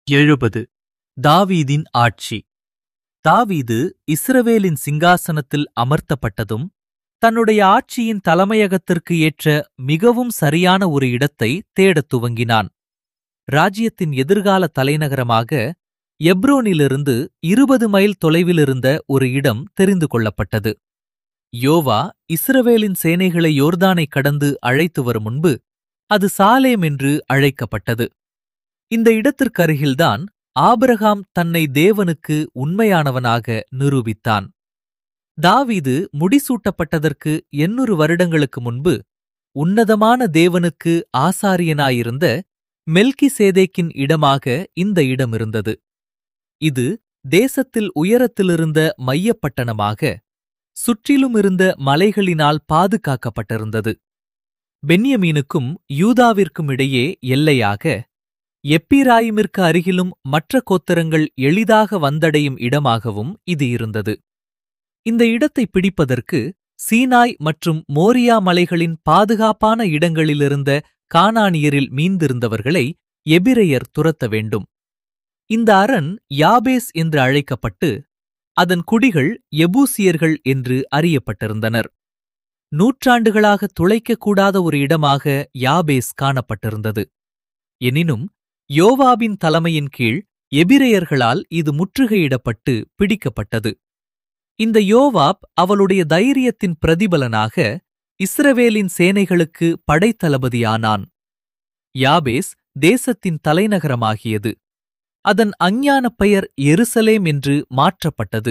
70 தாவீதின் ஆட்சி. தாவீது இஸ்ரவேலின் சிங்காசனத்தில் அமர்த்தப்பட்டதும் தன்னுடைய ஆட்சியின் தலைமையகத்திற்கு ஏற்ற மிகவும் சரியான ஒரு இடத்தை தேடத் துவங்கினான். ராஜ்யத்தின் எதிர்கால தலைநகரமாக எப்ரோனிலிருந்து 20 மைல் தொலைவிலிருந்த ஒரு இடம் தெரிந்து கொள்ளப்பட்டது. யோவா இஸ்ரவேலின் சேனைகளை யோர்தானை கடந்து அழைத்து வரும் முன்பு அது சாலேம் என்று அழைக்கப்பட்டது. இந்த இடத்திற்கருகில்தான் ஆபிரகாம் தன்னை தேவனுக்கு உண்மையானவனாக நிரூபித்தான். தாவீது முடிசூட்டப்பட்டதற்கு 800 வருடங்களுக்கு முன்பு உன்னதமான தேவனுக்கு ஆசாரியனாயிருந்த மெல்கிசேதேக்கின் இடமாக இந்த இடம் இருந்தது. இது தேசத்தில் உயரத்திலிருந்த மையப்பட்டணமாக சுற்றிலும் இருந்த மலைகளினால் பாதுகாக்கப்பட்டிருந்தது. பென்யமீனுக்கும் யூதாவிற்கும் இடையே எல்லையாக எப்பிராயிமிற்கு அருகிலும் மற்ற கோத்திரங்கள் எளிதாக வந்தடையும் இடமாகவும் இது இருந்தது. இந்த இடத்தை பிடிப்பதற்கு சீனாய் மற்றும் மோரியா மலைகளின் பாதுகாப்பான இடங்களிலிருந்த கானானியரில் மீந்திருந்தவர்களை எபிரெயர் துரத்த வேண்டும். இந்த அரண் யாபேஸ் என்று அழைக்கப்பட்டு அதன் குடிகள் எபூசியர்கள் என்று அறியப்பட்டிருந்தனர். நூற்றாண்டுகளாக துளைக்கக்கூடாத ஒரு இடமாக யாபேஸ் காணப்பட்டிருந்தது. எனினும் யோவாபின் தலைமையின் கீழ் எபிரெயர்களால் இது முற்றுகையிடப்பட்டு பிடிக்கப்பட்டது. இந்த யோவாப் அவளுடைய தைரியத்தின் பிரதிபலனாக இஸ்ரவேலின் சேனைகளுக்கு படைத்தளபதியானான். யாபேஸ் தேசத்தின் தலைநகரமாகியது. அதன் அஞ்ஞான பெயர் எருசலேம் என்று மாற்றப்பட்டது.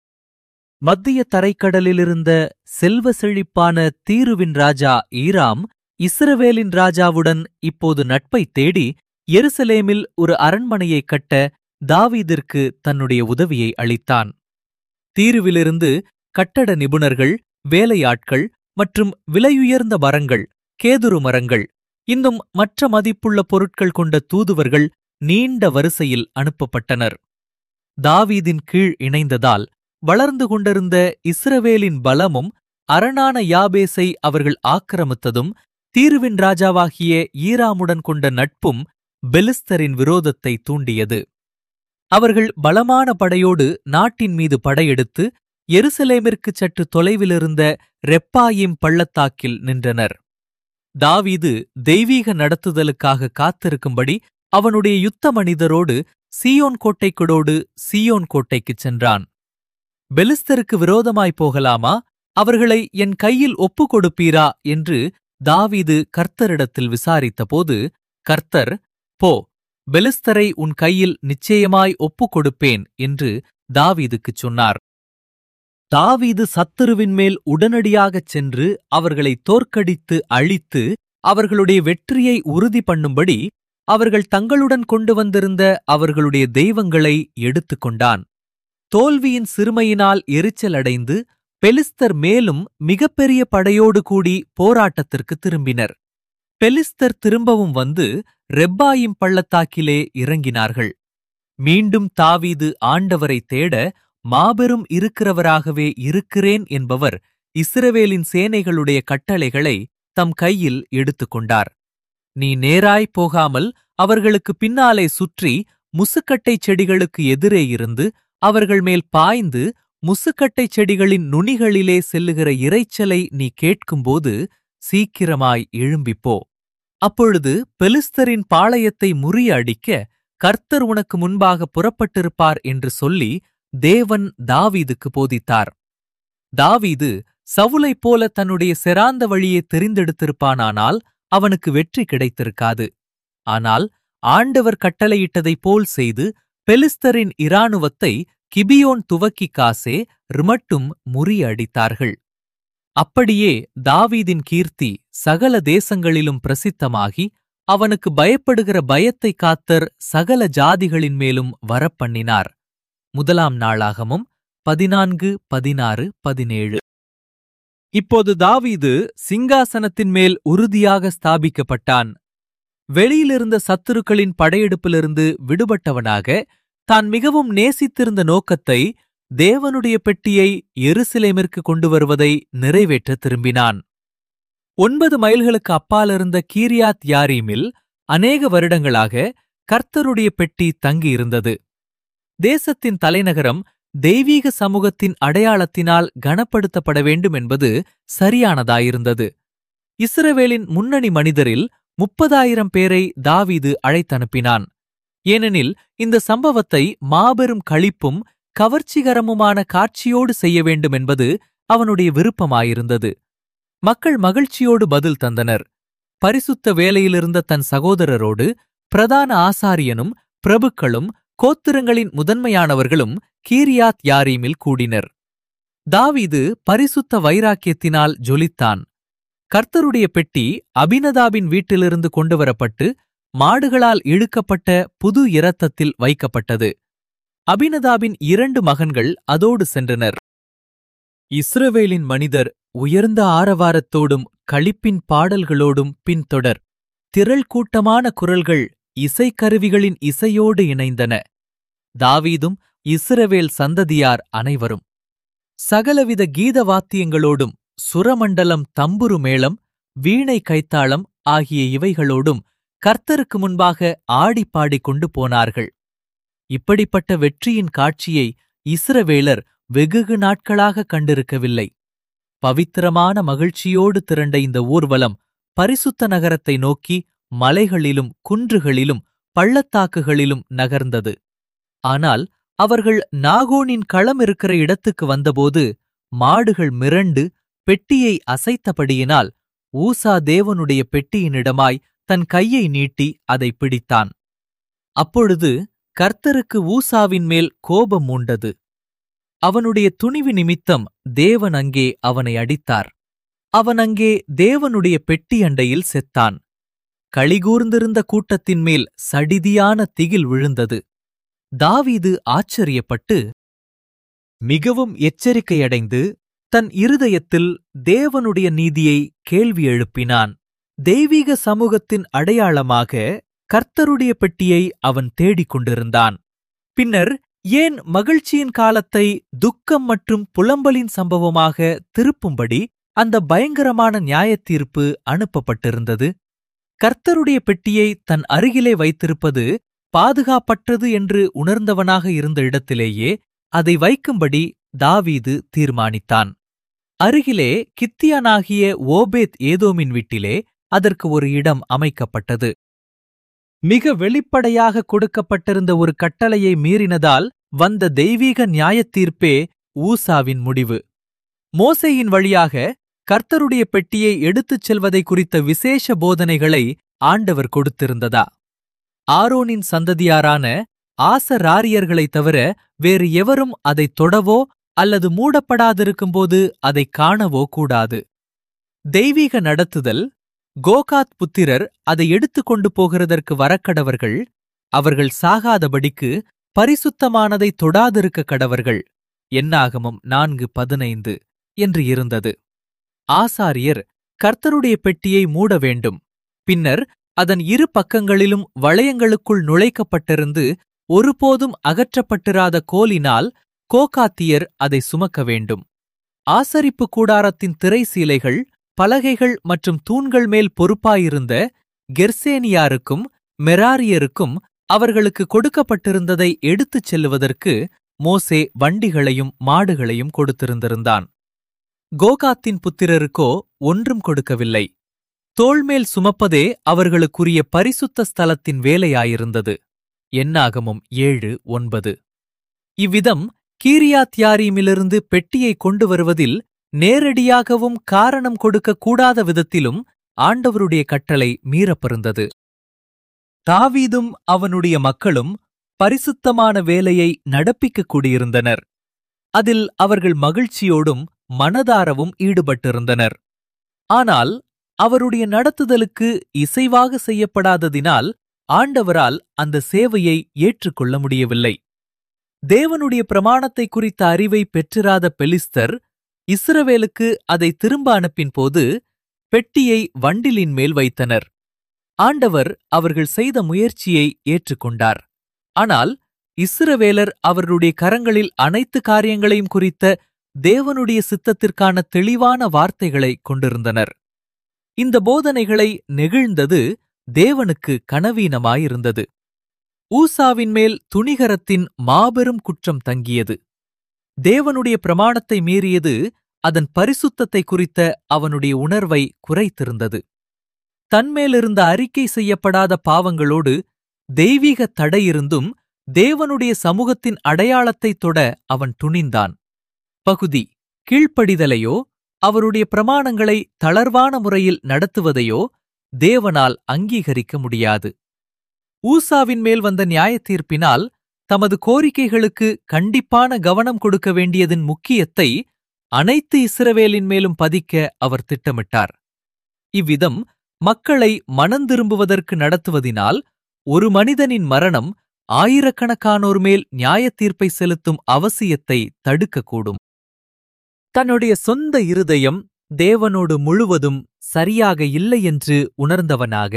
மத்திய தரைக்கடலிலிருந்த செல்வ செழிப்பான தீருவின் ராஜா ஈராம் இஸ்ரவேலின் ராஜாவுடன் இப்போது நட்பைத் தேடி எருசலேமில் ஒரு அரண்மனையைக் கட்ட தாவீதிற்கு தன்னுடைய உதவியை அளித்தான். தீருவிலிருந்து கட்டட நிபுணர்கள், வேலையாட்கள் மற்றும் விலையுயர்ந்த மரங்கள், கேதுரு மரங்கள், இன்னும் மற்ற மதிப்புள்ள பொருட்கள் கொண்ட தூதுவர்கள் நீண்ட வரிசையில் அனுப்பப்பட்டனர். தாவீதின் கீழ் இணைந்ததால் வளர்ந்து கொண்டிருந்த இஸ்ரவேலின் பலமும் அரணான யாபேசை அவர்கள் ஆக்கிரமித்ததும் தீருவின் ராஜாவாகிய ஈராமுடன் கொண்ட நட்பும் பெலிஸ்தரின் விரோதத்தை தூண்டியது. அவர்கள் பலமான படையோடு நாட்டின் மீது படையெடுத்து எருசலேமிற்குச் சற்று தொலைவிலிருந்த ரெப்பாயிம் பள்ளத்தாக்கில் நின்றனர். தாவீது தெய்வீக நடத்துதலுக்காக காத்திருக்கும்படி அவனுடைய யுத்த மனிதரோடு சீயோன் கோட்டைக்குடோடு சீயோன் கோட்டைக்குச் சென்றான். பெலிஸ்தருக்கு விரோதமாய் போகலாமா, அவர்களை என் கையில் ஒப்புக் கொடுப்பீரா என்று தாவீது கர்த்தரிடத்தில் விசாரித்தபோது கர்த்தர், போ, பெலிஸ்தரை உன் கையில் நிச்சயமாய் ஒப்புக் கொடுப்பேன் என்று தாவீதுக்குச் சொன்னார். தாவீது சத்துருவின் மேல் உடனடியாகச் சென்று அவர்களை தோற்கடித்து அழித்து அவர்களுடைய வெற்றியை உறுதி பண்ணும்படி அவர்கள் தங்களுடன் கொண்டு வந்திருந்த அவர்களுடைய தெய்வங்களை எடுத்துக்கொண்டான். தோல்வியின் சிறுமையினால் எரிச்சலடைந்து பெலிஸ்தர் மேலும் மிகப்பெரிய படையோடு கூடி போராட்டத்திற்கு திரும்பினர். பெலிஸ்தர் திரும்பவும் வந்து ரெப்பாயிம் பள்ளத்தாக்கிலே இறங்கினார்கள். மீண்டும் தாவீது ஆண்டவரை தேட மாபெரும் இருக்கிறவராகவே இருக்கிறேன் என்பவர் இஸ்ரவேலின் சேனைகளுடைய கட்டளைகளை தம் கையில் எடுத்துக்கொண்டார். நீ நேராய் போகாமல் அவர்களுக்கு பின்னாலே சுற்றி முசுக்கட்டைச் செடிகளுக்கு எதிரே இருந்து அவர்கள் மேல் பாய்ந்து முசுக்கட்டைச் செடிகளின் நுனிகளிலே செல்லுகிற இரைச்சலை நீ கேட்கும்போது சீக்கிரமாய் எழும்பிப்போ. அப்பொழுது பெலிஸ்தரின் பாளையத்தை முறியடிக்க கர்த்தர் உனக்கு முன்பாக புறப்பட்டிருப்பார் என்று சொல்லி தேவன் தாவீதுக்கு போதித்தார். தாவீது சவுலைப் போல தன்னுடைய செராந்த வழியே தெரிந்தெடுத்திருப்பானானால் அவனுக்கு வெற்றி கிடைத்திருக்காது. ஆனால் ஆண்டவர் கட்டளையிட்டதைப் போல் செய்து பெலிஸ்தரின் இராணுவத்தை கிபியோன் துவக்கி காசே ரிமட்டும் முறியடித்தார்கள். அப்படியே தாவீதின் கீர்த்தி சகல தேசங்களிலும் பிரசித்தமாகி அவனுக்கு பயப்படுகிற பயத்தை காத்தர் சகல ஜாதிகளின் மேலும் வரப்பண்ணினார். 1 நாளாகமம் 14:16-17. இப்போது தாவீது சிங்காசனத்தின் மேல் உறுதியாக ஸ்தாபிக்கப்பட்டான். வெளியிலிருந்த சத்துருக்களின் படையெடுப்பிலிருந்து விடுபட்டவனாக தான் மிகவும் நேசித்திருந்த நோக்கத்தை, தேவனுடைய பெட்டியை எருசலேமிற்கு கொண்டு வருவதை நிறைவேற்ற திரும்பினான். 9 மைல்களுக்கு அப்பாலிருந்த கீரியாத் யாரீமில் அநேக வருடங்களாக கர்த்தருடைய பெட்டி தங்கியிருந்தது. தேசத்தின் தலைநகரம் தெய்வீக சமூகத்தின் அடையாளத்தினால் கனப்படுத்தப்பட வேண்டும் என்பது சரியானதாயிருந்தது. இஸ்ரவேலின் முன்னணி மனிதரில் 30,000 பேரை தாவீது அழைத்தனுப்பினான். ஏனெனில் இந்த சம்பவத்தை மாபெரும் களிப்பும் கவர்ச்சிகரமுமான காட்சியோடு செய்ய வேண்டும் என்பது அவனுடைய விருப்பமாயிருந்தது. மக்கள் மகிழ்ச்சியோடு பதில் தந்தனர். பரிசுத்த வேலையிலிருந்த தன் சகோதரரோடு பிரதான ஆசாரியனும் பிரபுக்களும் கோத்திரங்களின் முதன்மையானவர்களும் கீரியாத் யாரீமில் கூடினர். தாவீது பரிசுத்த வைராக்கியத்தினால் ஜொலித்தான். கர்த்தருடைய பெட்டி அபினதாபின் வீட்டிலிருந்து கொண்டுவரப்பட்டு மாடுகளால் இழுக்கப்பட்ட புது இரத்தத்தில் வைக்கப்பட்டது. அபினதாபின் 2 மகன்கள் அதோடு சென்றனர். இஸ்ரவேலின் மனிதர் உயர்ந்த ஆரவாரத்தோடும் களிப்பின் பாடல்களோடும் பின்தொடர். திரள் கூட்டமான குரல்கள் இசைக்கருவிகளின் இசையோடு இணைந்தன. தாவீதும் இஸ்ரவேல் சந்ததியார் அனைவரும் சகலவித கீத வாத்தியங்களோடும் சுரமண்டலம், தம்புரு மேளம், வீணை கைத்தாளம் ஆகிய இவைகளோடும் கர்த்தருக்கு முன்பாக ஆடிப்பாடிக் கொண்டு போனார்கள். இப்படிப்பட்ட வெற்றியின் காட்சியை இஸ்ரவேலர் வெகு நாட்களாக கண்டிருக்கவில்லை. பவித்திரமான மகிழ்ச்சியோடு திரண்ட இந்த ஊர்வலம் பரிசுத்த நகரத்தை நோக்கி மலைகளிலும் குன்றுகளிலும் பள்ளத்தாக்குகளிலும் நகர்ந்தது. ஆனால் அவர்கள் நாகோனின் களம் இருக்கிற இடத்துக்கு வந்தபோது மாடுகள் மிரண்டு பெட்டியை அசைத்தபடியினால் ஊசா தேவனுடைய பெட்டியினிடமாய் தன் கையை நீட்டி அதை பிடித்தான். அப்பொழுது கர்த்தருக்கு ஊசாவின் மேல் கோபம் மூண்டது. அவனுடைய துணிவு நிமித்தம் தேவன் அங்கே அவனை அடித்தார். அவன் அங்கே தேவனுடைய பெட்டி அண்டையில் செத்தான். களிகூர்ந்திருந்த கூட்டத்தின் மேல் சடிதியான திகில் விழுந்தது. தாவீது ஆச்சரியப்பட்டு மிகவும் எச்சரிக்கையடைந்து தன் இருதயத்தில் தேவனுடைய நீதியை கேள்வி எழுப்பினான். தெய்வீக சமூகத்தின் அடையாளமாக கர்த்தருடைய பெட்டியை அவன் தேடிக் கொண்டிருந்தான். பின்னர் ஏன் மகிழ்ச்சியின் காலத்தை துக்கம் மற்றும் புலம்பலின் சம்பவமாக திருப்பும்படி அந்த பயங்கரமான நியாயத்தீர்ப்பு அனுப்பப்பட்டிருந்தது? கர்த்தருடைய பெட்டியை தன் அருகிலே வைத்திருப்பது பாதுகாப்பற்றது என்று உணர்ந்தவனாக இருந்த இடத்திலேயே அதை வைக்கும்படி தாவீது தீர்மானித்தான். அருகிலே கித்தியானாகிய ஓபேத் ஏதோமின் வீட்டிலே அதற்கு ஒரு இடம் அமைக்கப்பட்டது. மிக வெளிப்படையாக கொடுக்கப்பட்டிருந்த ஒரு கட்டளையை மீறினதால் வந்த தெய்வீக நியாயத்தீர்ப்பே ஊசாவின் முடிவு. மோசேயின் வழியாக கர்த்தருடைய பெட்டியை எடுத்துச் செல்வதை குறித்த விசேஷ போதனைகளை ஆண்டவர் கொடுத்திருந்ததா? ஆரோனின் சந்ததியாரான ஆசராரியர்களைத் தவிர வேறு எவரும் அதைத் தொடவோ அல்லது மூடப்படாதிருக்கும்போது அதைக் காணவோ கூடாது. தெய்வீக நடத்துதல், கோகாத் புத்திரர் அதை எடுத்துக் கொண்டு போகிறதற்கு வரக்கடவர்கள், அவர்கள் சாகாதபடிக்கு பரிசுத்தமானதை தொடாதிருக்க கடவர்கள். என்னாகமம் 4:15 என்று இருந்தது. ஆசாரியர் கர்த்தருடைய பெட்டியை மூட வேண்டும். பின்னர் அதன் 2 பக்கங்களிலும் வளையங்களுக்குள் நுழைக்கப்பட்டிருந்து ஒருபோதும் அகற்றப்பட்டிராத கோலினால் கோகாத்தியர் அதை சுமக்க வேண்டும். ஆசரிப்பு கூடாரத்தின் திரை சீலைகள், பலகைகள் மற்றும் தூண்கள் மேல் பொறுப்பாயிருந்த கெர்சேனியாருக்கும் மெராரியருக்கும் அவர்களுக்கு கொடுக்கப்பட்டிருந்ததை எடுத்துச் செல்லுவதற்கு மோசே வண்டிகளையும் மாடுகளையும் கொடுத்திருந்திருந்தான். கோகாத்தின் புத்திரருக்கோ ஒன்றும் கொடுக்கவில்லை. தோள்மேல் சுமப்பதே அவர்களுக்குரிய பரிசுத்த ஸ்தலத்தின் வேலையாயிருந்தது. என்னாகமம் 7:9. இவ்விதம் கீரியாத்யாரீமிலிருந்து பெட்டியை கொண்டு வருவதில் நேரடியாகவும் காரணம் கொடுக்க கூடாத விதத்திலும் ஆண்டவருடைய கட்டளை மீறப்பெறுந்தது. தாவீதும் அவனுடைய மக்களும் பரிசுத்தமான வேலையை நடப்பிக்கக் கூடியிருந்தனர். அதில் அவர்கள் மகிழ்ச்சியோடும் மனதாரவும் ஈடுபட்டிருந்தனர். ஆனால் அவருடைய நடத்துதலுக்கு இசைவாக செய்யப்படாததினால் ஆண்டவரால் அந்த சேவையை ஏற்றுக்கொள்ள முடியவில்லை. தேவனுடைய பிரமாணத்தை குறித்த அறிவை பெற்றிராத பெலிஸ்தர் இஸ்ரவேலுக்கு அதை திரும்ப அனுப்பின்போது பெட்டியை வண்டிலின் மேல் வைத்தனர். ஆண்டவர் அவர்கள் செய்த முயற்சியை ஏற்றுக்கொண்டார். ஆனால் இஸ்ரவேலர் அவர்களுடைய கரங்களில் அனைத்து காரியங்களையும் குறித்த தேவனுடைய சித்தத்திற்கான தெளிவான வார்த்தைகளை கொண்டிருந்தனர். இந்த போதனைகளை நெகிழ்ந்தது தேவனுக்கு கனவீனமாயிருந்தது. ஊசாவின் மேல் துணிகரத்தின் மாபெரும் குற்றம் தங்கியது. தேவனுடைய பிரமாணத்தை மீறியது அதன் பரிசுத்தத்தை குறித்த அவனுடைய உணர்வை குறைத்திருந்தது. தன்மேலிருந்த அறிக்கை செய்யப்படாத பாவங்களோடு தெய்வீக தடையிருந்தும் தேவனுடைய சமூகத்தின் அடையாளத்தை தொட அவன் துணிந்தான். பகுதி கீழ்ப்படிதலையோ அவருடைய பிரமாணங்களை தளர்வான முறையில் நடத்துவதையோ தேவனால் அங்கீகரிக்க முடியாது. ஊசாவின் மேல் வந்த நியாயத்தீர்ப்பினால் தமது கோரிக்கைகளுக்கு கண்டிப்பான கவனம் கொடுக்க வேண்டியதன் முக்கியத்தை அனைத்து இஸ்ரவேலின் மேலும் பதிக்க அவர் திட்டமிட்டார். இவ்விதம் மக்களை மனந்திரும்புவதற்கு நடத்துவதினால் ஒரு மனிதனின் மரணம் ஆயிரக்கணக்கானோர் மேல் நியாயத்தீர்ப்பை செலுத்தும் அவசியத்தை தடுக்கக்கூடும். தன்னுடைய சொந்த இருதயம் தேவனோடு முழுவதும் சரியாக இல்லை என்று உணர்ந்தவனாக,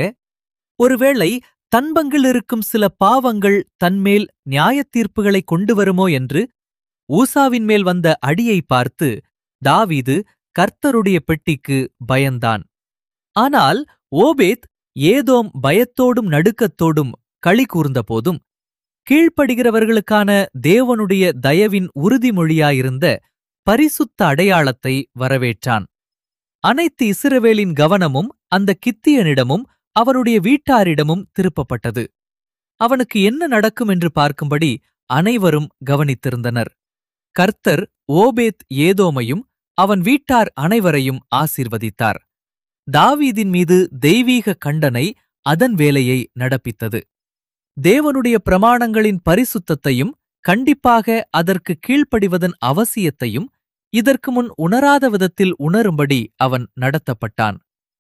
ஒருவேளை தன்பங்கில் இருக்கும் சில பாவங்கள் தன்மேல் நியாயத்தீர்ப்புகளை கொண்டு வருமோ என்று ஊசாவின் மேல் வந்த அடியை பார்த்து தாவீது கர்த்தருடைய பெட்டிக்கு பயந்தான். ஆனால் ஓபேத் ஏதோம் பயத்தோடும் நடுக்கத்தோடும் களி கூர்ந்தபோதும் கீழ்ப்படுகிறவர்களுக்கான தேவனுடைய தயவின் உறுதிமொழியாயிருந்த பரிசுத்த அடையாளத்தை வரவேற்றான். அனைத்து இஸ்ரவேலின் கவனமும் அந்த கித்தியனிடமும் அவனுடைய வீட்டாரிடமும் திருப்பப்பட்டது. அவனுக்கு என்ன நடக்கும் என்று பார்க்கும்படி அனைவரும் கவனித்திருந்தனர். கர்த்தர் ஓபேத் ஏதோமையும் அவன் வீட்டார் அனைவரையும் ஆசீர்வதித்தார். தாவீதின் மீது தெய்வீக கண்டனை அதன் வேலையை நடப்பித்தது. தேவனுடைய பிரமாணங்களின் பரிசுத்தத்தையும் கண்டிப்பாக அதற்கு கீழ்ப்படிவதன் அவசியத்தையும் இதற்கு முன் உணராத விதத்தில் உணரும்படி அவன் நடத்தப்பட்டான்.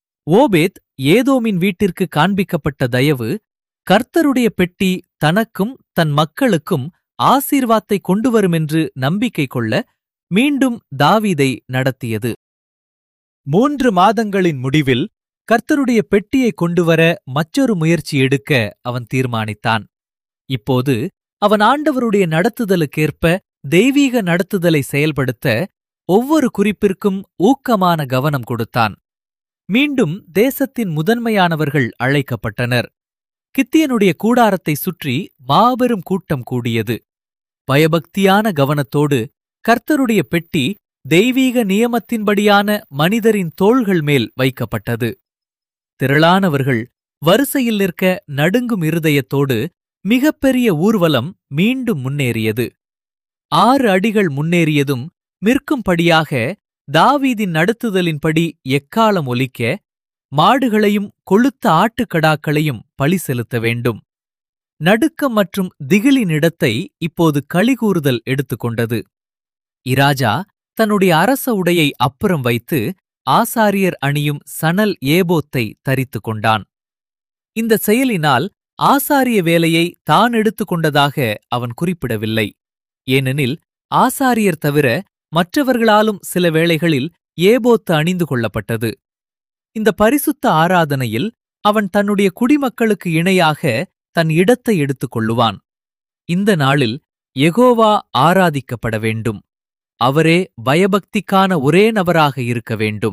ஓபேத் ஏதோமின் வீட்டிற்கு காண்பிக்கப்பட்ட தயவு கர்த்தருடைய பெட்டி தனக்கும் தன் மக்களுக்கும் ஆசீர்வாத்தை கொண்டுவருமென்று நம்பிக்கை கொள்ள மீண்டும் தாவீதை நடத்தியது. 3 மாதங்களின் முடிவில் கர்த்தருடைய பெட்டியை கொண்டுவர மற்றொரு முயற்சி எடுக்க அவன் தீர்மானித்தான். இப்போது அவன் ஆண்டவருடைய நடத்துதலுக்கேற்ப தெய்வீக நடத்துதலை செயல்படுத்த ஒவ்வொரு குறிப்பிற்கும் ஊக்கமான கவனம் கொடுத்தான். மீண்டும் தேசத்தின் முதன்மையானவர்கள் அழைக்கப்பட்டனர். கித்தியனுடைய கூடாரத்தை சுற்றி மாபெரும் கூட்டம் கூடியது. பயபக்தியான கவனத்தோடு கர்த்தருடைய பெட்டி தெய்வீக நியமத்தின்படியான மனிதரின் தோள்கள் மேல் வைக்கப்பட்டது. திரளானவர்கள் வரிசையில் நிற்க நடுங்கும் இருதயத்தோடு மிகப்பெரிய ஊர்வலம் மீண்டும் முன்னேறியது. 6 அடிகள் முன்னேறியதும் மிற்கும்படியாக தாவீதின் நடத்துதலின்படி எக்காலம் ஒலிக்க, மாடுகளையும் கொழுத்த ஆட்டுக்கடாக்களையும் பலி செலுத்த வேண்டும். நடுக்கம் மற்றும் திகிலின் இடத்தை இப்போது களிகூறுதல் எடுத்துக்கொண்டது. இராஜா தன்னுடைய அரச உடையை அப்புறம் வைத்து ஆசாரியர் அணியும் சணல் ஏபோத்தை தரித்துக் கொண்டான். இந்த செயலினால் ஆசாரிய வேலையை தான் எடுத்துக்கொண்டதாக அவன் குறிப்பிடவில்லை. ஏனெனில் ஆசாரியர் தவிர மற்றவர்களாலும் சில வேளைகளில் ஏபோத்து அணிந்து கொள்ளப்பட்டது. இந்த பரிசுத்த ஆராதனையில் அவன் தன்னுடைய குடிமக்களுக்கு இணையாக தன் இடத்தை எடுத்துக் கொள்ளுவான். இந்த நாளில் யெகோவா ஆராதிக்கப்பட வேண்டும். அவரே பயபக்திக்கான ஒரே நபராக இருக்க வேண்டும்.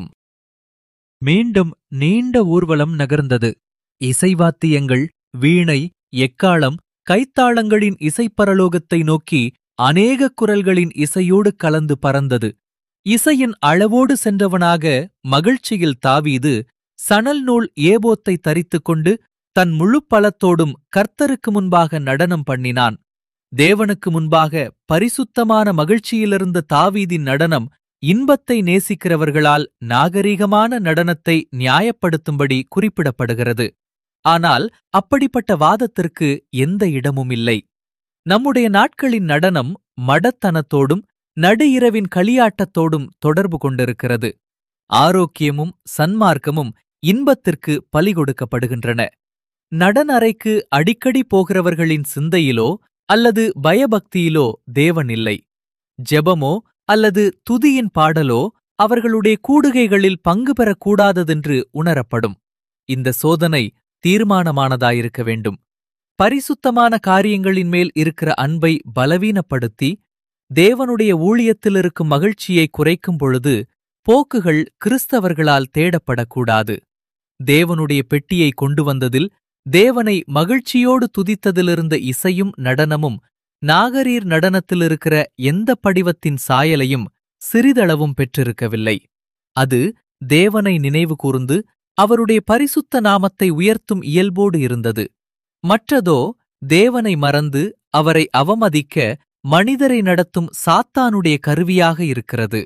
மீண்டும் நீண்ட ஊர்வலம் நகர்ந்தது. இசைவாத்தியங்கள், வீணை, எக்காளம், கைத்தாளங்களின் இசைப்பரலோகத்தை நோக்கி அநேக குரல்களின் இசையோடு கலந்து பறந்தது. இசையின் அளவோடு சென்றவனாக மகிழ்ச்சியில் தாவீது சணல் நூல் ஏபோத்தை தரித்துக்கொண்டு தன் முழு பலத்தோடும் கர்த்தருக்கு முன்பாக நடனம் பண்ணினான். தேவனுக்கு முன்பாக பரிசுத்தமான மகிழ்ச்சியிலிருந்த தாவீதின் நடனம் இன்பத்தை நேசிக்கிறவர்களால் நாகரீகமான நடனத்தை நியாயப்படுத்தும்படி குறிப்பிடப்படுகிறது. ஆனால் அப்படிப்பட்ட வாதத்திற்கு எந்த இடமும் இல்லை. நம்முடைய நாட்களின் நடனம் மடத்தனத்தோடும் நடு இரவின் களியாட்டத்தோடும் தொடர்பு கொண்டிருக்கிறது. ஆரோக்கியமும் சன்மார்க்கமும் இன்பத்திற்கு பலி கொடுக்கப்படுகின்றன. நடன அறைக்கு அடிக்கடி போகிறவர்களின் சிந்தையிலோ அல்லது பயபக்தியிலோ தேவன் இல்லை. ஜெபமோ அல்லது துதியின் பாடலோ அவர்களுடைய கூடுகைகளில் பங்கு பெறக்கூடாததென்று உணரப்படும். இந்த சோதனை தீர்மானமானதாயிருக்க வேண்டும். பரிசுத்தமான காரியங்களின் மேல் இருக்கிற அன்பை பலவீனப்படுத்தி தேவனுடைய ஊழியத்திலிருக்கும் மகிழ்ச்சியை குறைக்கும் பொழுது போக்குகள் கிறிஸ்தவர்களால் தேடப்படக்கூடாது. தேவனுடைய பெட்டியை கொண்டு வந்ததில் தேவனை மகிழ்ச்சியோடு துதித்ததிலிருந்த இசையும் நடனமும் நாகரீர் நடனத்திலிருக்கிற எந்த படிவத்தின் சாயலையும் சிறிதளவும் பெற்றிருக்கவில்லை. அது தேவனை நினைவு கூர்ந்து அவருடைய பரிசுத்த நாமத்தை உயர்த்தும் இயல்போடு இருந்தது. மற்றதோ தேவனை மறந்து அவரை அவமதிக்க மனிதரை நடத்தும் சாத்தானுடைய கருவியாக இருக்கிறது.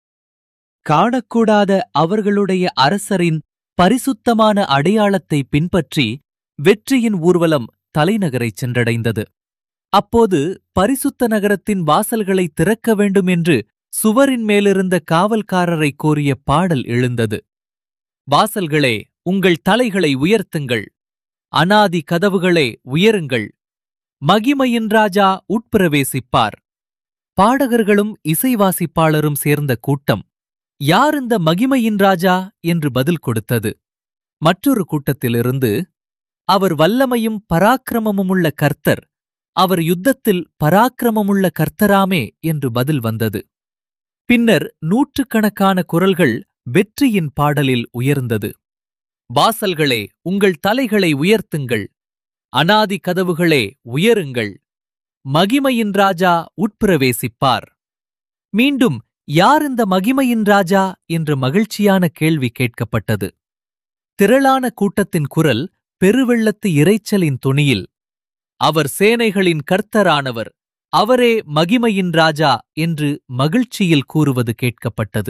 காணக்கூடாத அவர்களுடைய அரசரின் பரிசுத்தமான அடையாளத்தை பின்பற்றி வெற்றியின் ஊர்வலம் தலைநகரைச் சென்றடைந்தது. அப்போது பரிசுத்த நகரத்தின் வாசல்களை திறக்க வேண்டும் என்று சுவரின் மேலிருந்த காவல்காரரை கோரிய பாடல் எழுந்தது. வாசல்களே, உங்கள் தலைகளை உயர்த்துங்கள். அநாதி கதவுகளே, உயருங்கள். மகிமையின் ராஜா உட்பிரவேசிப்பார். பாடகர்களும் இசைவாசிப்பாளரும் சேர்ந்த கூட்டம், யார் இந்த மகிமையின் ராஜா என்று பதில் கொடுத்தது. மற்றொரு கூட்டத்திலிருந்து, அவர் வல்லமையும் பராக்கிரமமுமுள்ள கர்த்தர், அவர் யுத்தத்தில் பராக்கிரமமுள்ள கர்த்தராமே என்று பதில் வந்தது. பின்னர் நூற்றுக்கணக்கான குரல்கள் வெற்றியின் பாடலில் உயர்ந்தது. வாசல்களே, உங்கள் தலைகளை உயர்த்துங்கள். அநாதி கதவுகளே, உயருங்கள். மகிமையின் ராஜா உட்பிரவேசிப்பார். மீண்டும், யார் இந்த மகிமையின் ராஜா என்ற மகிழ்ச்சியான கேள்வி கேட்கப்பட்டது. திரளான கூட்டத்தின் குரல் பெருவெள்ளத்து இரைச்சலின் தொனியில், அவர் சேனைகளின் கர்த்தரானவர், அவரே மகிமையின் ராஜா என்று மகிழ்ச்சியில் கூறுவது கேட்கப்பட்டது.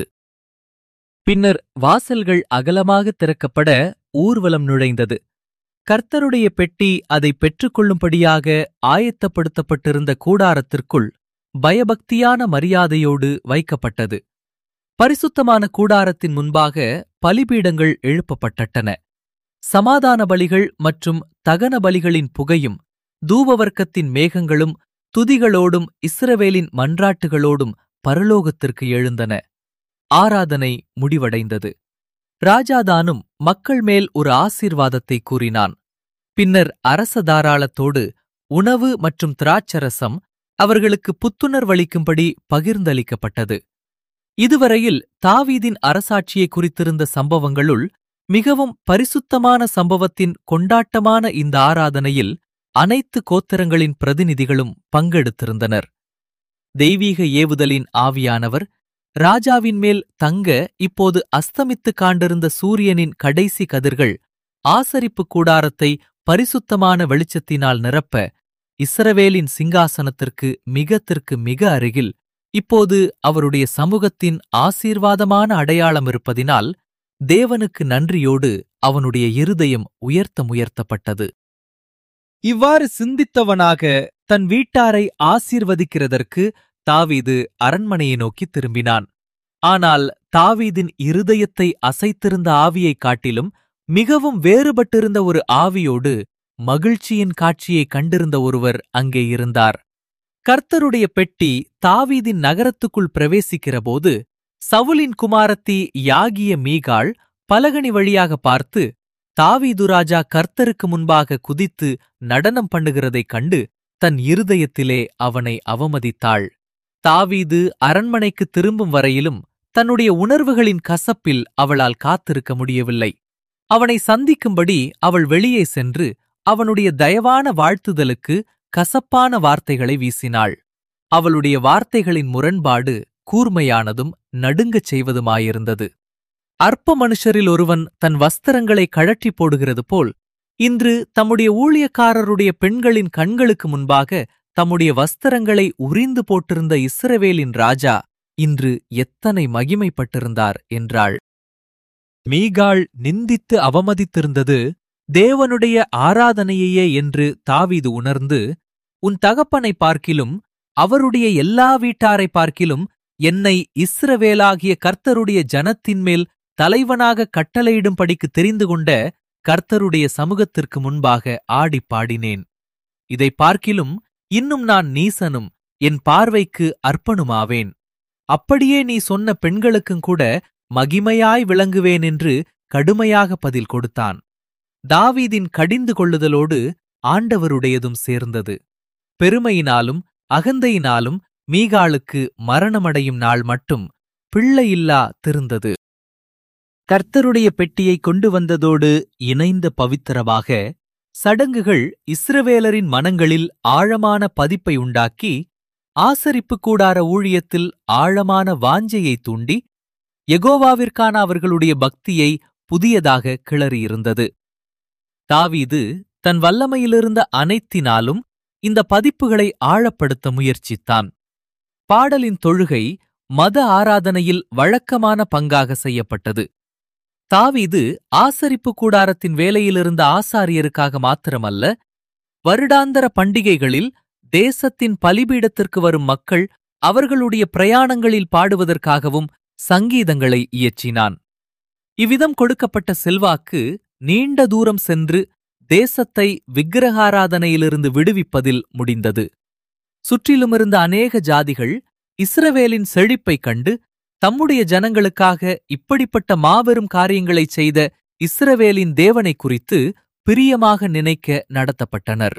பின்னர் வாசல்கள் அகலமாக திறக்கப்பட ஊர்வலம் நுழைந்தது. கர்த்தருடைய பெட்டி அதை பெற்றுக்கொள்ளும்படியாக ஆயத்தப்படுத்தப்பட்டிருந்த கூடாரத்திற்குள் பயபக்தியான மரியாதையோடு வைக்கப்பட்டது. பரிசுத்தமான கூடாரத்தின் முன்பாக பலிபீடங்கள் எழுப்பப்பட்டன. சமாதான பலிகள் மற்றும் தகன பலிகளின் புகையும் தூபவர்க்கத்தின் மேகங்களும் துதிகளோடும் இஸ்ரவேலின் மன்றாட்டுகளோடும் பரலோகத்திற்கு எழுந்தன. ஆராதனை முடிவடைந்தது. ராஜாதானும் மக்கள் மேல் ஒரு ஆசீர்வாதத்தை கூறினான். பின்னர் அரச தாராளத்தோடு உணவு மற்றும் திராட்சரசம் அவர்களுக்கு புத்துணர்வளிக்கும்படி பகிர்ந்தளிக்கப்பட்டது. இதுவரையில் தாவீதின் அரசாட்சியை குறித்திருந்த சம்பவங்களுள் மிகவும் பரிசுத்தமான சம்பவத்தின் கொண்டாட்டமான இந்த ஆராதனையில் அனைத்து கோத்திரங்களின் பிரதிநிதிகளும் பங்கெடுத்திருந்தனர். தெய்வீக ஏவுதலின் ஆவியானவர் ராஜாவின் மேல் தங்க இப்போது அஸ்தமித்து காண்டிருந்த சூரியனின் கடைசி கதிர்கள் ஆசரிப்பு கூடாரத்தை பரிசுத்தமான வெளிச்சத்தினால் நிரப்ப, இஸ்ரவேலின் சிங்காசனத்திற்கு மிக அருகில் இப்போது அவருடைய சமூகத்தின் ஆசீர்வாதமான அடையாளம் இருப்பதினால் தேவனுக்கு நன்றியோடு அவனுடைய இருதயம் உயர்த்தப்பட்டது. இவ்வாறு சிந்தித்தவனாக தன் வீட்டாரை ஆசீர்வதிக்கிறதற்கு தாவீது அரண்மனையை நோக்கி திரும்பினான். ஆனால் தாவீதின் இருதயத்தை அசைத்திருந்த ஆவியைக் காட்டிலும் மிகவும் வேறுபட்டிருந்த ஒரு ஆவியோடு மகிழ்ச்சியின் காட்சியை கண்டிருந்த ஒருவர் அங்கே இருந்தார். கர்த்தருடைய பெட்டி தாவீதின் நகரத்துக்குள் பிரவேசிக்கிறபோது சவுலின் குமாரத்தி யாகிய மீகாள் பலகணி வழியாக பார்த்து, தாவீது ராஜா கர்த்தருக்கு முன்பாக குதித்து நடனம் பண்ணுகிறதைக் கண்டு தன் இருதயத்திலே அவனை அவமதித்தாள். தாவீது அரண்மனைக்கு திரும்பும் வரையிலும் தன்னுடைய உணர்வுகளின் கசப்பில் அவளால் காத்திருக்க முடியவில்லை. அவனை சந்திக்கும்படி அவள் வெளியே சென்று அவனுடைய தயவான வாழ்த்துதலுக்கு கசப்பான வார்த்தைகளை வீசினாள். அவளுடைய வார்த்தைகளின் முரண்பாடு கூர்மையானதும் நடுங்கச் செய்வதுமாயிருந்தது. அற்ப மனுஷரில் ஒருவன் தன் வஸ்திரங்களை கழற்றி போடுகிறது போல் இன்று தம்முடைய ஊழியக்காரருடைய பெண்களின் கண்களுக்கு முன்பாக தம்முடைய வஸ்திரங்களை உரிந்து போட்டிருந்த இஸ்ரவேலின் ராஜா இன்று எத்தனை மகிமைப்பட்டிருந்தார் என்றாள். மீகாள் நிந்தித்து அவமதித்திருந்தது தேவனுடைய ஆராதனையே என்று தாவீது உணர்ந்து, உன் தகப்பனை பார்க்கிலும் அவருடைய எல்லா வீட்டாரை பார்க்கிலும் என்னை இஸ்ரவேலாகிய கர்த்தருடைய ஜனத்தின்மேல் தலைவனாக கட்டளையிடும்படிக்கு தெரிந்து கொண்ட கர்த்தருடைய சமூகத்திற்கு முன்பாக ஆடிப் பாடினேன். இதை பார்க்கிலும் இன்னும் நான் நீசனும் என் பார்வைக்கு அர்ப்பணுமாவேன். அப்படியே நீ சொன்ன பெண்களுக்குங்கூட மகிமையாய் விளங்குவேன் என்று கடுமையாக பதில் கொடுத்தான். தாவீதின் கடிந்து கொள்ளுதலோடு ஆண்டவருடையதும் சேர்ந்தது. பெருமையினாலும் அகந்தையினாலும் மீகாளுக்கு மரணமடையும் நாள் மட்டும் பிள்ளையில்லா திருந்தது. கர்த்தருடைய பெட்டியை கொண்டு வந்ததோடு இணைந்த பவித்திரமாக சடங்குகள் இஸ்ரவேலரின் மனங்களில் ஆழமான பதிப்பை உண்டாக்கி, ஆசரிப்பு கூடார ஊழியத்தில் ஆழமான வாஞ்சையை தூண்டி, யெகோவாவிற்கான அவர்களுடைய பக்தியை புதியதாக கிளறியிருந்தது. தாவீது தன் வல்லமையிலிருந்த அனைத்தினாலும் இந்த பதிப்புகளை ஆழப்படுத்த முயற்சித்தான். பாடலின் தொழுகை மத ஆராதனையில் வழக்கமான பங்காக செய்யப்பட்டது. தாவீது ஆசரிப்பு கூடாரத்தின் வேலையிலிருந்த ஆசாரியருக்காக மாத்திரமல்ல, வருடாந்தர பண்டிகைகளில் தேசத்தின் பலிபீடத்திற்கு வரும் மக்கள் அவர்களுடைய பிரயாணங்களில் பாடுவதற்காகவும் சங்கீதங்களை இயற்றினான். இவ்விதம் கொடுக்கப்பட்ட செல்வாக்கு நீண்ட தூரம் சென்று தேசத்தை விக்கிரகாராதனையிலிருந்து விடுவிப்பதில் முடிந்தது. சுற்றிலுமிருந்த அநேக ஜாதிகள் இஸ்ரவேலின் செழிப்பைக் கண்டு தம்முடைய ஜனங்களுக்காக இப்படிப்பட்ட மாபெரும் காரியங்களைச் செய்த இஸ்ரவேலின் தேவனை குறித்து பிரியமாக நினைக்க நடத்தப்பட்டனர்.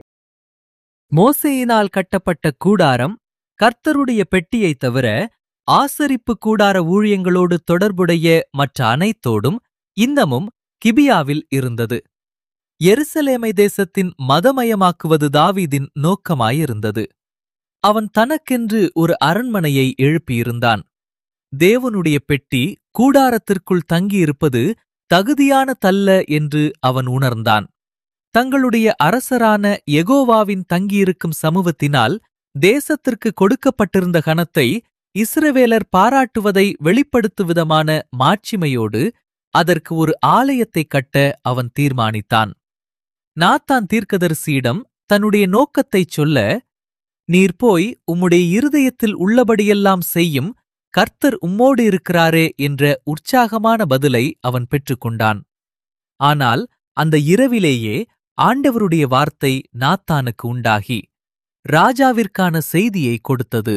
மோசேயினால் கட்டப்பட்ட கூடாரம் கர்த்தருடைய பெட்டியைத் தவிர ஆசரிப்பு கூடார ஊழியங்களோடு தொடர்புடைய மற்ற அனைத்தோடும் இன்னமும் கிபியாவில் இருந்தது. எருசலேமை தேசத்தின் மதமயமாக்குவது தாவீதின் நோக்கமாயிருந்தது. அவன் தனக்கென்று ஒரு அரண்மனையை எழுப்பியிருந்தான். தேவனுடைய பெட்டி கூடாரத்திற்குள் தங்கியிருப்பது தகுதியான தல்ல என்று அவன் உணர்ந்தான். தங்களுடைய அரசரான யெகோவாவின் தங்கியிருக்கும் சமூகத்தினால் தேசத்திற்கு கொடுக்கப்பட்டிருந்த கனத்தை இஸ்ரவேலர் பாராட்டுவதை வெளிப்படுத்தும் விதமான மாட்சிமையோடு அதற்கு ஒரு ஆலயத்தை கட்ட அவன் தீர்மானித்தான். நாத்தான் தீர்க்கதரிசியிடம் தன்னுடைய நோக்கத்தைச் சொல்ல, "நீர் போய் உம்முடைய இருதயத்தில் உள்ளபடியெல்லாம் செய்யும், கர்த்தர் உம்மோடு இருக்கிறாரே" என்ற உற்சாகமான பதிலை அவன் பெற்றுக்கொண்டான். ஆனால் அந்த இரவிலேயே ஆண்டவருடைய வார்த்தை நாத்தானுக்கு உண்டாகி ராஜாவிற்கான செய்தியை கொடுத்தது.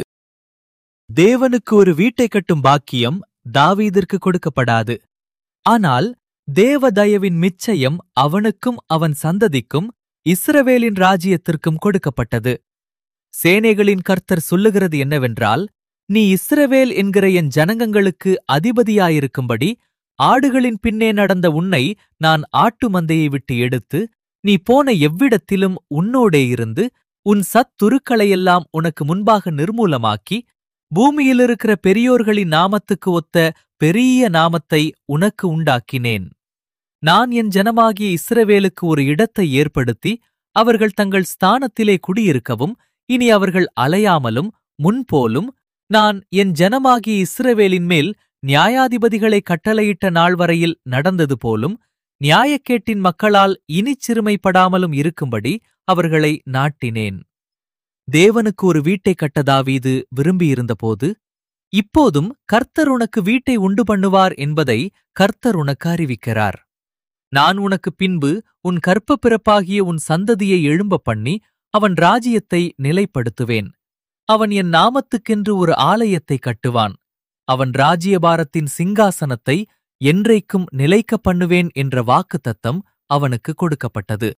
தேவனுக்கு ஒரு வீட்டை கட்டும் பாக்கியம் தாவீதிற்கு கொடுக்கப்படாது. ஆனால் தேவ தயவின் மிச்சயம் அவனுக்கும் அவன் சந்ததிக்கும் இஸ்ரவேலின் ராஜ்யத்திற்கும் கொடுக்கப்பட்டது. சேனைகளின் கர்த்தர் சொல்லுகிறது என்னவென்றால், "நீ இஸ்ரவேல் என்கிற என் ஜனங்களுக்கு அதிபதியாயிருக்கும்படி ஆடுகளின் பின்னே நடந்த உன்னை நான் ஆட்டு மந்தையை விட்டு எடுத்து, நீ போன எவ்விடத்திலும் உன்னோடே இருந்து உன் சத்துருக்களையெல்லாம் உனக்கு முன்பாக நிர்மூலமாக்கி, பூமியிலிருக்கிற பெரியோர்களின் நாமத்துக்கு ஒத்த பெரிய நாமத்தை உனக்கு உண்டாக்கினேன். நான் என் ஜனமாகிய இஸ்ரவேலுக்கு ஒரு இடத்தை ஏற்படுத்தி அவர்கள் தங்கள் ஸ்தானத்திலே குடியிருக்கவும், இனி அவர்கள் அலையாமலும் முன்போலும் நான் என் ஜனமாகிய இஸ்ரவேலின் மேல் நியாயாதிபதிகளை கட்டளையிட்ட நாள் வரையில் நடந்தது போலும் நியாயக்கேட்டின் மக்களால் இனிச் சிறுமைப்படாமலும் இருக்கும்படி அவர்களை நாட்டினேன்." தேவனுக்கு ஒரு வீட்டை கட்ட தாவீது விரும்பியிருந்தபோது, இப்போதும் கர்த்தர் உனக்கு வீட்டை உண்டு பண்ணுவார் என்பதை கர்த்தர் உனக்கு அறிவிக்கிறார். "நான் உனக்கு பின்பு உன் கற்ப பிறப்பாகிய உன் சந்ததியை எழும்ப பண்ணி அவன் ராஜ்யத்தை நிலைப்படுத்துவேன். அவன் என் நாமத்துக்கென்று ஒரு ஆலயத்தை கட்டுவான். அவன் ராஜ்யபாரத்தின் சிங்காசனத்தை என்றைக்கும் நிலைக்க பண்ணுவேன்" என்ற வாக்குத்தத்தம் அவனுக்கு கொடுக்கப்பட்டது.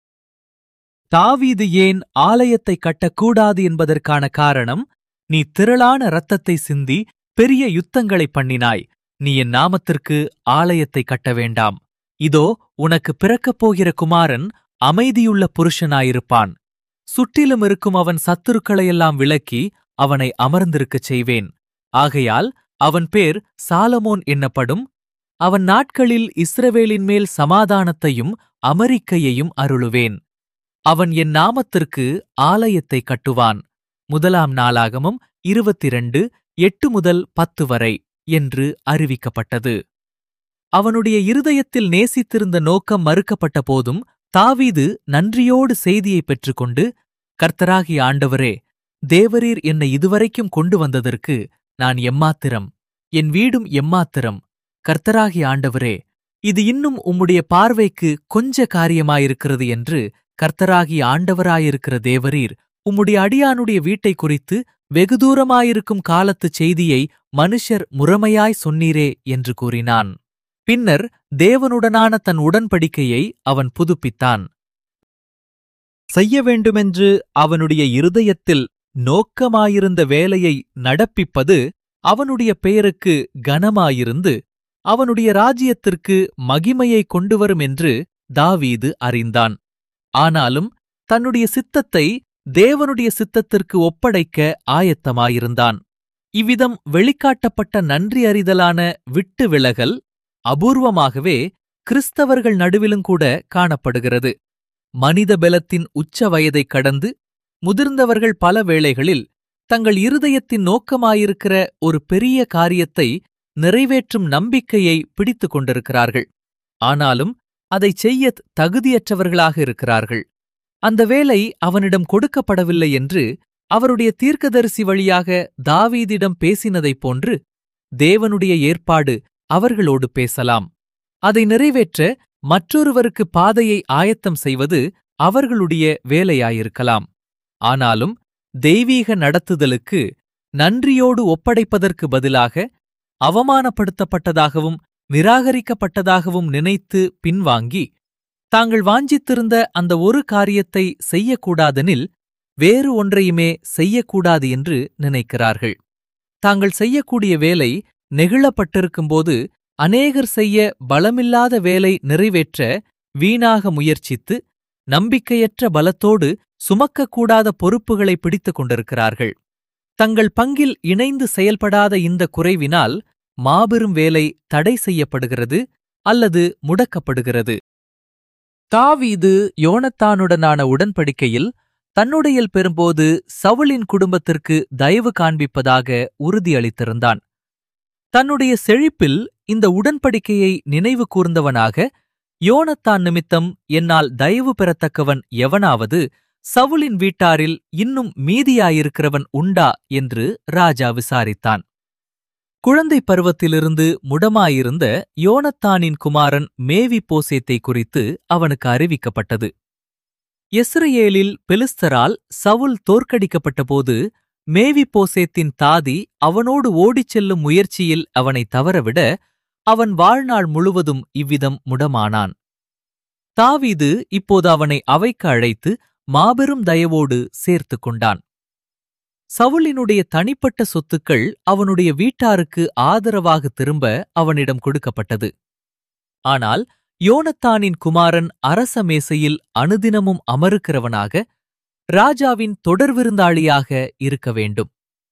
தாவீது ஏன் ஆலயத்தை கட்டக்கூடாது என்பதற்கான காரணம், "நீ திரளான இரத்தத்தை சிந்தி பெரிய யுத்தங்களை பண்ணினாய். நீ என் நாமத்திற்கு ஆலயத்தை கட்ட வேண்டாம். இதோ உனக்கு பிறக்கப் போகிற குமாரன் அமைதியுள்ள புருஷனாயிருப்பான். சுற்றிலும் இருக்கும் அவன் சத்துருக்களையெல்லாம் விலக்கி அவனை அமர்ந்திருக்கச் செய்வேன். ஆகையால் அவன் பேர் சாலமோன் என்னப்படும். அவன் நாட்களில் இஸ்ரவேலின் மேல் சமாதானத்தையும் அமரிக்கையையும் அருளுவேன். அவன் என் நாமத்திற்கு ஆலயத்தை கட்டுவான்." 1 நாளாகமம் 22:8-10 வரை என்று அறிவிக்கப்பட்டது. அவனுடைய இருதயத்தில் நேசித்திருந்த நோக்கம் மறுக்கப்பட்ட போதும் தாவீது நன்றியோடு செய்தியை பெற்றுக்கொண்டு, "கர்த்தராகிய ஆண்டவரே, தேவரீர் என்னை இதுவரைக்கும் கொண்டு வந்ததற்கு நான் எம்மாத்திரம், என் வீடும் எம்மாத்திரம். கர்த்தராகிய ஆண்டவரே, இது இன்னும் உம்முடைய பார்வைக்கு கொஞ்ச காரியமாயிருக்கிறது என்று கர்த்தராகிய ஆண்டவராயிருக்கிற தேவரீர் உம்முடைய அடியானுடைய வீட்டை குறித்து வெகு தூரமாயிருக்கும் காலத்துச் செய்தியை மனுஷர் முறைமையாய் சொன்னீரே" என்று கூறினான். பின்னர் தேவனுடனான தன் உடன்படிக்கையை அவன் புதுப்பித்தான். செய்ய வேண்டுமென்று அவனுடைய இருதயத்தில் நோக்கமாயிருந்த வேலையை நடப்பிப்பது அவனுடைய பெயருக்கு கனமாயிருந்து அவனுடைய ராஜ்யத்திற்கு மகிமையை கொண்டுவரும் என்று தாவீது அறிந்தான். ஆனாலும் தன்னுடைய சித்தத்தை தேவனுடைய சித்தத்திற்கு ஒப்படைக்க ஆயத்தமாயிருந்தான். இவ்விதம் வெளிக்காட்டப்பட்ட நன்றி அறிதலான விட்டு விலகல் அபூர்வமாகவே கிறிஸ்தவர்கள் நடுவிலுங்கூட காணப்படுகிறது. மனித பலத்தின் உச்ச வயதைக் கடந்து முதிர்ந்தவர்கள் பல வேளைகளில் தங்கள் இருதயத்தின் நோக்கமாயிருக்கிற ஒரு பெரிய காரியத்தை நிறைவேற்றும் நம்பிக்கையை பிடித்துக் கொண்டிருக்கிறார்கள். ஆனாலும் அதைச் செய்யத் தகுதியற்றவர்களாக இருக்கிறார்கள். அந்த வேலை அவனிடம் கொடுக்கப்படவில்லை என்று அவருடைய தீர்க்கதரிசி வழியாக தாவீதிடம் பேசினதைப் போன்று தேவனுடைய ஏற்பாடு அவர்களோடு பேசலாம். அதை நிறைவேற்ற மற்றொருவருக்கு பாதையை ஆயத்தம் செய்வது அவர்களுடைய வேலையாயிருக்கலாம். ஆனாலும் தெய்வீக நடத்துதலுக்கு நன்றியோடு ஒப்படைப்பதற்கு பதிலாக அவமானப்படுத்தப்பட்டதாகவும் நிராகரிக்கப்பட்டதாகவும் நினைத்து பின்வாங்கி தாங்கள் வாஞ்சித்திருந்த அந்த ஒரு காரியத்தை செய்யக்கூடாதெனில் வேறு ஒன்றையுமே செய்யக்கூடாது என்று நினைக்கிறார்கள். தாங்கள் செய்யக்கூடிய வேலை நெகிழப்பட்டிருக்கும்போது அநேகர் செய்ய பலமில்லாத வேலை நிறைவேற்ற வீணாக முயற்சித்து நம்பிக்கையற்ற பலத்தோடு சுமக்கக்கூடாத பொறுப்புகளை பிடித்துக் கொண்டிருக்கிறார்கள். தங்கள் பங்கில் இணைந்து செயல்படாத இந்த குறைவினால் மாபெரும் வேலை தடை செய்யப்படுகிறது அல்லது முடக்கப்படுகிறது. தாவீது யோனத்தானுடனான உடன்படிக்கையில் தன்னுடையல் பெறும்போது சவுலின் குடும்பத்திற்கு தயவு காண்பிப்பதாக உறுதியளித்திருந்தான். தன்னுடைய செழிப்பில் இந்த உடன்படிக்கையை நினைவு கூர்ந்தவனாக யோனத்தான் நிமித்தம் என்னால் தயவு பெறத்தக்கவன் எவனாவது சவுலின் வீட்டாரில் இன்னும் மீதியாயிருக்கிறவன் உண்டா என்று ராஜா விசாரித்தான். குழந்தை பருவத்திலிருந்து முடமாயிருந்த யோனத்தானின் குமாரன் மேவிபோசேத்தை குறித்து அவனுக்கு அறிவிக்கப்பட்டது. யெஸ்ரயேலில் பெலிஸ்தரால் சவுல் தோற்கடிக்கப்பட்டபோது மேவிபோசேத்தின் தாதி அவனோடு ஓடிச் செல்லும் முயற்சியில் அவனை தவறவிட அவன் வாழ்நாள் முழுவதும் இவ்விதம் முடமானான். தாவீது இப்போது அவனை அவைக்கு அழைத்து மாபெரும் தயவோடு சேர்த்துக் கொண்டான். சவுலினுடைய தனிப்பட்ட சொத்துக்கள் அவனுடைய வீட்டாருக்கு ஆதரவாக திரும்ப அவனிடம் கொடுக்கப்பட்டது. ஆனால் யோனத்தானின் குமாரன் அரச மேசையில் அனுதினமும் அமருக்கிறவனாக ராஜாவின் தொடர் விருந்தாளியாக இருக்க வேண்டும்.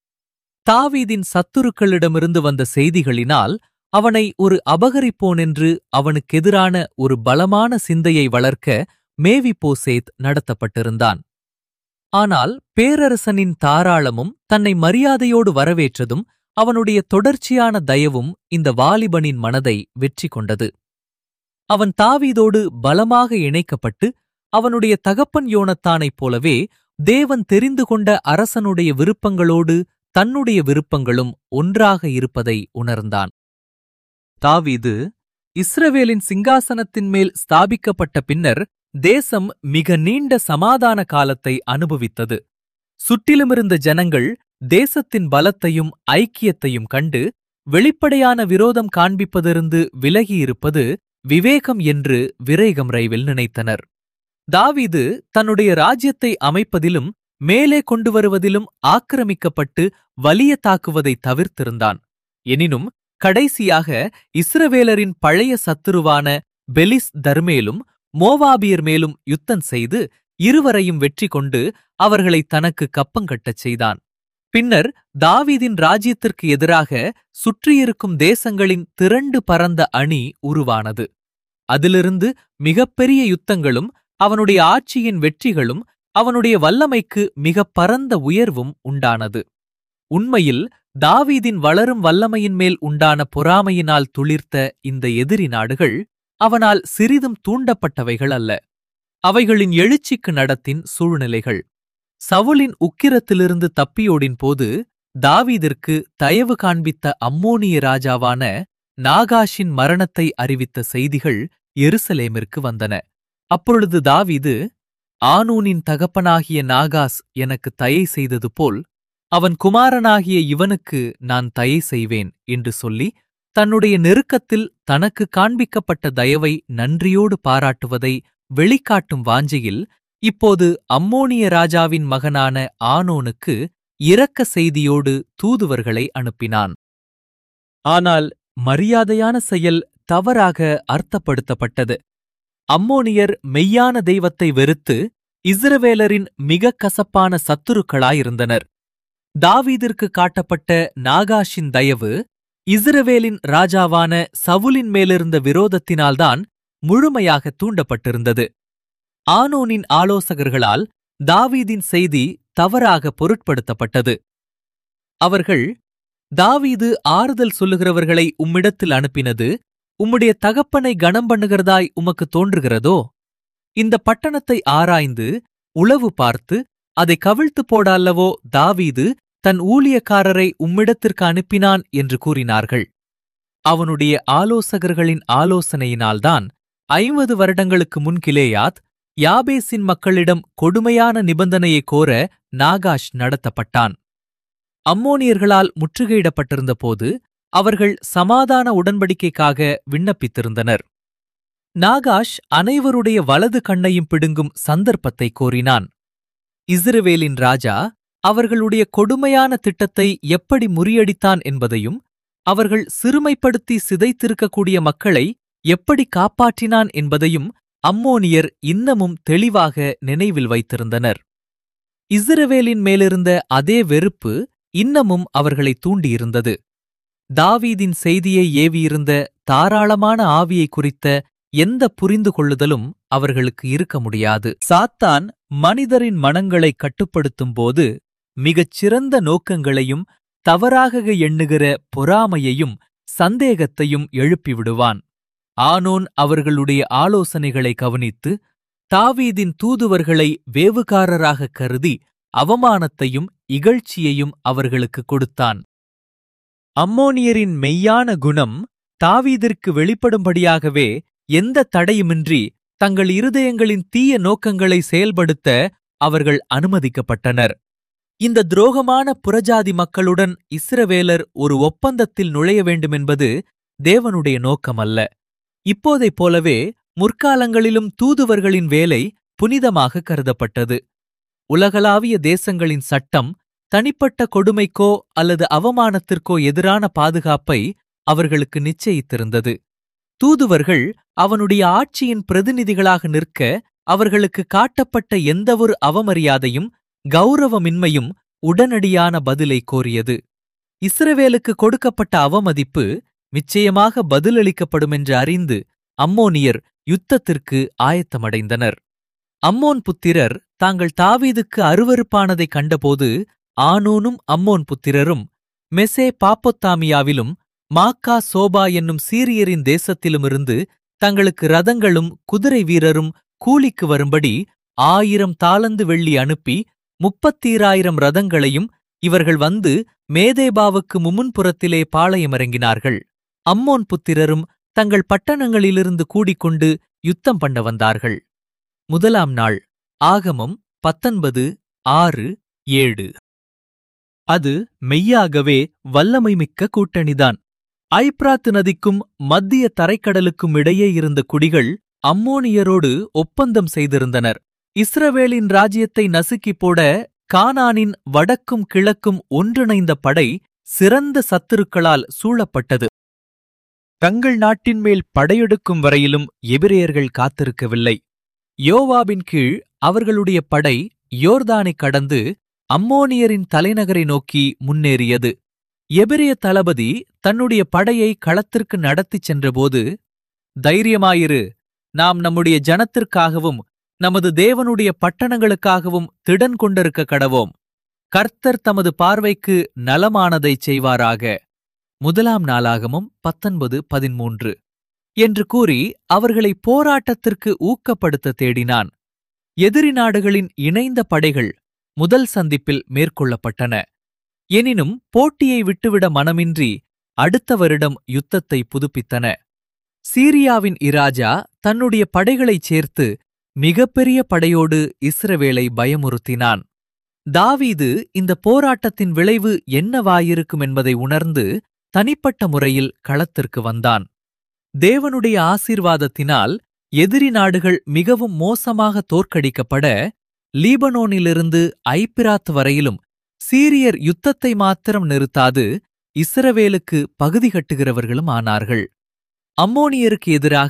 தாவீதின் சத்துருக்களிடமிருந்து வந்த செய்திகளினால் அவனை ஒரு அபகரிப்போன் என்று அவனுக்கெதிரான ஒரு பலமான சிந்தையை வளர்க்க மேவிபோசேத் நடத்தப்பட்டிருந்தான். ஆனால் பேரரசனின் தாராளமும் தன்னை மரியாதையோடு வரவேற்றதும் அவனுடைய தொடர்ச்சியான தயவும் இந்த வாலிபனின் மனதை வெற்றி கொண்டது. அவன் தாவீதோடு பலமாக இணைக்கப்பட்டு அவனுடைய தகப்பன் யோனத்தானைப் போலவே தேவன் தெரிந்து கொண்ட அரசனுடைய விருப்பங்களோடு தன்னுடைய விருப்பங்களும் ஒன்றாக இருப்பதை உணர்ந்தான். தாவீது இஸ்ரவேலின் சிங்காசனத்தின் மேல் ஸ்தாபிக்கப்பட்ட பின்னர் தேசம் மிக நீண்ட சமாதான காலத்தை அனுபவித்தது. சுற்றிலுமிருந்த ஜனங்கள் தேசத்தின் பலத்தையும் ஐக்கியத்தையும் கண்டு வெளிப்படையான விரோதம் காண்பிப்பதிருந்து விலகியிருப்பது விவேகம் என்று விரேகம் ரைவில் நினைத்தனர். தாவீது தன்னுடைய ராஜ்யத்தை அமைப்பதிலும் மேலே கொண்டு வருவதிலும் ஆக்கிரமிக்கப்பட்டு வலிய தாக்குவதை தவிர்த்திருந்தான். எனினும் கடைசியாக இஸ்ரவேலரின் பழைய சத்துருவான பெலிஸ் தர்மேலும் மோவாபியர் மேலும் யுத்தம் செய்து இருவரையும் வெற்றி கொண்டு அவர்களை தனக்கு கப்பங்கட்டச் செய்தான். பின்னர் தாவீதின் ராஜ்யத்திற்கு எதிராக சுற்றியிருக்கும் தேசங்களின் திரண்டு பரந்த அணி உருவானது. அதிலிருந்து மிகப்பெரிய யுத்தங்களும் அவனுடைய ஆட்சியின் வெற்றிகளும் அவனுடைய வல்லமைக்கு மிகப் பரந்த உயர்வும் உண்டானது. உண்மையில் தாவீதின் வளரும் வல்லமையின் மேல் உண்டான பொறாமையினால் துளிர்த்த இந்த எதிரி நாடுகள் அவனால் சிறிதும் தூண்டப்பட்டவைகள் அல்ல. அவைகளின் எழுச்சிக்கு நடத்தின் சூழ்நிலைகள். சவுலின் உக்கிரத்திலிருந்து தப்பியோடின் போது தாவீதிற்கு தயவு காண்பித்த அம்மோனிய ராஜாவான நாகாஷின் மரணத்தை அறிவித்த செய்திகள் எருசலேமிற்கு வந்தன. அப்பொழுது தாவீது, ஆனூனின் தகப்பனாகிய நாகாஸ் எனக்கு தயை செய்தது போல் அவன் குமாரனாகிய இவனுக்கு நான் தயை செய்வேன் என்று சொல்லி தன்னுடைய நெருக்கத்தில் தனக்கு காண்பிக்கப்பட்ட தயவை நன்றியோடு பாராட்டுவதை வெளிக்காட்டும் வாஞ்சையில் இப்போது அம்மோனிய ராஜாவின் மகனான ஆனோனுக்கு இரக்க செய்தியோடு தூதுவர்களை அனுப்பினான். ஆனால் மரியாதையான செயல் தவறாக அர்த்தப்படுத்தப்பட்டது. அம்மோனியர் மெய்யான தெய்வத்தை வெறுத்து இஸ்ரவேலரின் மிகக் கசப்பான சத்துருக்களாயிருந்தனர். தாவீதிற்கு காட்டப்பட்ட நாகாஷின் தயவு இஸ்ரவேலின் ராஜாவான சவுலின் மேலிருந்த விரோதத்தினால்தான் முழுமையாக தூண்டப்பட்டிருந்தது. ஆனோனின் ஆலோசகர்களால் தாவீதின் செய்தி தவறாக பொருட்படுத்தப்பட்டது. அவர்கள், தாவீது ஆறுதல் சொல்லுகிறவர்களை உம்மிடத்தில் அனுப்பினது உம்முடைய தகப்பனை கனம் பண்ணுகிறதாய் உமக்கு தோன்றுகிறதோ? இந்த பட்டணத்தை ஆராய்ந்து உளவு பார்த்து அதை கவிழ்த்து போட அல்லவோ தாவீது தன் ஊழியக்காரரை உம்மிடத்திற்கு அனுப்பினான் என்று கூறினார்கள். அவனுடைய ஆலோசகர்களின் ஆலோசனையினால்தான் 50 வருடங்களுக்கு முன் கிலேயாத் யாபேசின் மக்களிடம் கொடுமையான நிபந்தனையை கோர நாகாஷ் நடத்தப்பட்டான். அம்மோனியர்களால் முற்றுகையிடப்பட்டிருந்த போது அவர்கள் சமாதான உடன்படிக்கைக்காக விண்ணப்பித்திருந்தனர். நாகாஷ் அனைவருடைய வலது கண்ணையும் பிடுங்கும் சந்தர்ப்பத்தை கோரினான். இஸ்ரவேலின் ராஜா அவர்களுடைய கொடுமையான திட்டத்தை எப்படி முறியடித்தான் என்பதையும், அவர்கள் சிறுமைப்படுத்தி சிதைத்திருக்கக்கூடிய மக்களை எப்படி காப்பாற்றினான் என்பதையும் அம்மோனியர் இன்னமும் தெளிவாக நினைவில் வைத்திருந்தனர். இஸ்ரவேலின் மேலிருந்த அதே வெறுப்பு இன்னமும் அவர்களை தூண்டியிருந்தது. தாவீதின் செய்தியை ஏவியிருந்த தாராளமான ஆவியை குறித்த எந்த புரிந்து கொள்ளுதலும் அவர்களுக்கு இருக்க முடியாது. சாத்தான் மனிதரின் மனங்களை கட்டுப்படுத்தும்போது மிகச் சிறந்த நோக்கங்களையும் தவறாக எண்ணுகிற பொறாமையையும் சந்தேகத்தையும் எழுப்பிவிடுவான். ஆனோன் அவர்களுடைய ஆலோசனைகளை கவனித்து தாவீதின் தூதுவர்களை வேவுகாரராக கருதி அவமானத்தையும் இகழ்ச்சியையும் அவர்களுக்கு கொடுத்தான். அம்மோனியரின் மெய்யான குணம் தாவீதிற்கு வெளிப்படும்படியாகவே எந்த தடையுமின்றி தங்கள் இருதயங்களின் தீய நோக்கங்களை செயல்படுத்த அவர்கள் அனுமதிக்கப்பட்டனர். இந்த துரோகமான புறஜாதி மக்களுடன் இஸ்ரவேலர் ஒரு ஒப்பந்தத்தில் நுழைய வேண்டுமென்பது தேவனுடைய நோக்கமல்ல. இப்போதைப் போலவே முற்காலங்களிலும் தூதுவர்களின் வேலை புனிதமாக கருதப்பட்டது. உலகளாவிய தேசங்களின் சட்டம் தனிப்பட்ட கொடுமைக்கோ அல்லது அவமானத்திற்கோ எதிரான பாதுகாப்பை அவர்களுக்கு நிச்சயித்திருந்தது. தூதுவர்கள் அவனுடைய ஆட்சியின் பிரதிநிதிகளாக நிற்க அவர்களுக்கு காட்டப்பட்ட எந்தவொரு அவமரியாதையும் கௌரவமின்மையும் உடனடியான பதிலை கோரியது. இஸ்ரவேலுக்கு கொடுக்கப்பட்ட அவமதிப்பு நிச்சயமாக பதிலளிக்கப்படுமென்று அறிந்து அம்மோனியர் யுத்தத்திற்கு ஆயத்தமடைந்தனர். அம்மோன் புத்திரர் தாங்கள் தாவீதுக்கு அருவருப்பானதைக் கண்டபோது ஆனூனும் அம்மோன் புத்திரரும் மெசே பாப்பொத்தாமியாவிலும் மாக்கா சோபா என்னும் சீரியரின் தேசத்திலுமிருந்து தங்களுக்கு ரதங்களும் குதிரை வீரரும் கூலிக்கு வரும்படி 1000 தாலந்து வெள்ளி அனுப்பி 32,000 ரதங்களையும் இவர்கள் வந்து மேதேபாவுக்கு முமுன்புறத்திலே பாளையமிறங்கினார்கள். அம்மோன் புத்திரரும் தங்கள் பட்டணங்களிலிருந்து கூடிக்கொண்டு யுத்தம் பண்ண வந்தார்கள். முதலாம் நாள் ஆகமம் 19:6-7. அது மெய்யாகவே வல்லமைமிக்க கூட்டணிதான். ஐப்ராத்து நதிக்கும் மத்திய தரைக்கடலுக்கும் இடையே இருந்த குடிகள் அம்மோனியரோடு ஒப்பந்தம் செய்திருந்தனர். இஸ்ரவேலின் ராஜ்யத்தை நசுக்கிப் போட கானானின் வடக்கும் கிழக்கும் ஒன்றிணைந்த படை சிறந்த சத்துருக்களால் சூழப்பட்டது. தங்கள் நாட்டின் மேல் படையெடுக்கும் வரையிலும் எபிரேயர்கள் காத்திருக்கவில்லை. யோவாபின் கீழ் அவர்களுடைய படை யோர்தானைக் கடந்து அம்மோனியரின் தலைநகரை நோக்கி முன்னேறியது. எபிரேய தளபதி தன்னுடைய படையை களத்திற்கு நடத்திச் சென்றபோது, தைரியமாயிரு, நாம் நம்முடைய ஜனத்திற்காகவும் நமது தேவனுடைய பட்டணங்களுக்காகவும் திடன் கொண்டிருக்க கடவோம். கர்த்தர் தமது பார்வைக்கு நலமானதைச் செய்வாராக. முதலாம் நாளாகமம் 19:13 என்று கூறி அவர்களை போராட்டத்திற்கு ஊக்கப்படுத்த தேடினான். எதிரி நாடுகளின் இணைந்த படைகள் முதல் சந்திப்பில் மேற்கொள்ளப்பட்டன. எனினும் போட்டியை விட்டுவிட மனமின்றி அடுத்த வருடம் யுத்தத்தை புதுப்பித்தன. சீரியாவின் இராஜா தன்னுடைய படைகளைச் சேர்த்து மிகப்பெரிய படையோடு இஸ்ரவேலை பயமுறுத்தினான். தாவீது இந்த போராட்டத்தின் விளைவு என்னவாயிருக்கும் என்பதை உணர்ந்து தனிப்பட்ட முறையில் களத்திற்கு வந்தான். தேவனுடைய ஆசீர்வாதத்தினால் எதிரி நாடுகள் மிகவும் மோசமாக தோற்கடிக்கப்பட, லீபனோனிலிருந்து ஐப்பிராத் வரையிலும் சீரியர் யுத்தத்தை மாத்திரம் நிறுத்தாது இஸ்ரவேலுக்கு பகுதி கட்டுகிறவர்களும் ஆனார்கள். அம்மோனியருக்கு எதிராக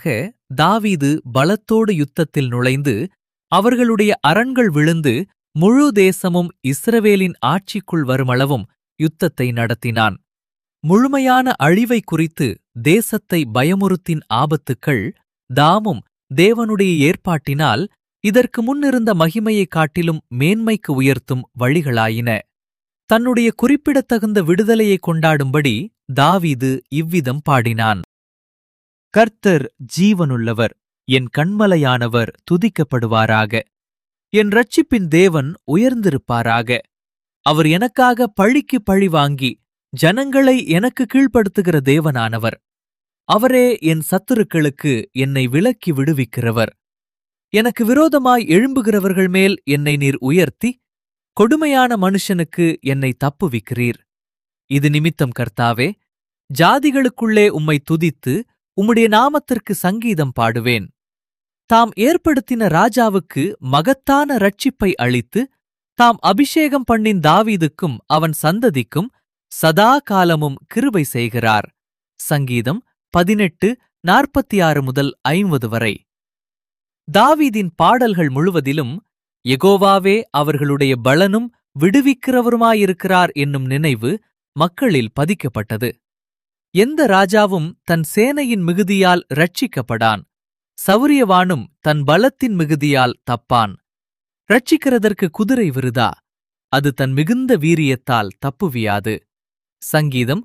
தாவீது பலத்தோடு யுத்தத்தில் நுழைந்து அவர்களுடைய அரண்கள் விழுந்து முழு தேசமும் இஸ்ரவேலின் ஆட்சிக்குள் வருமளவும் யுத்தத்தை நடத்தினான். முழுமையான அழிவை குறித்து தேசத்தை பயமுறுத்தின் ஆபத்துக்கள் தாமும் தேவனுடைய ஏற்பாட்டினால் இதற்கு முன்னிருந்த மகிமையைக் காட்டிலும் மேன்மைக்கு உயர்த்தும் வழிகளாயின. தன்னுடைய குறிப்பிடத்தகுந்த விடுதலையை கொண்டாடும்படி தாவீது இவ்விதம் பாடினான். கர்த்தர் ஜீவனுள்ளவர், என் கண்மலையானவர் துதிக்கப்படுவாராக. என் இரட்சிப்பின் தேவன் உயர்ந்திருப்பாராக. அவர் எனக்காக பழிக்கு பழி வாங்கி ஜனங்களை எனக்கு கீழ்ப்படுத்துகிற தேவனானவர். அவரே என் சத்துருக்களுக்கு என்னை விலக்கி விடுவிக்கிறவர். எனக்கு விரோதமாய் எழும்புகிறவர்கள் மேல் என்னை நீர் உயர்த்தி கொடுமையான மனுஷனுக்கு என்னை தப்புவிக்கிறீர். இது நிமித்தம் கர்த்தாவே, ஜாதிகளுக்குள்ளே உம்மை துதித்து உம்முடைய நாமத்திற்கு சங்கீதம் பாடுவேன். தாம் ஏற்படுத்தின ராஜாவுக்கு மகத்தான இரட்சிப்பை அளித்து தாம் அபிஷேகம் பண்ணின் தாவீதுக்கும் அவன் சந்ததிக்கும் சதா காலமும் கிருபை செய்கிறார். சங்கீதம் 18:46 முதல் 50 வரை. தாவீதின் பாடல்கள் முழுவதிலும் யெகோவாவே அவர்களுடைய பலனும் விடுவிக்கிறவருமாயிருக்கிறார் என்னும் நினைவு மக்களில் பதிக்கப்பட்டது. எந்த ராஜாவும் தன் சேனையின் மிகுதியால் இரட்சிக்கப்படான். சௌரியவானும் தன் பலத்தின் மிகுதியால் தப்பான். இரட்சிக்கிறதற்கு குதிரை விருதா, அது தன் மிகுந்த வீரியத்தால் தப்புவியாது. சங்கீதம்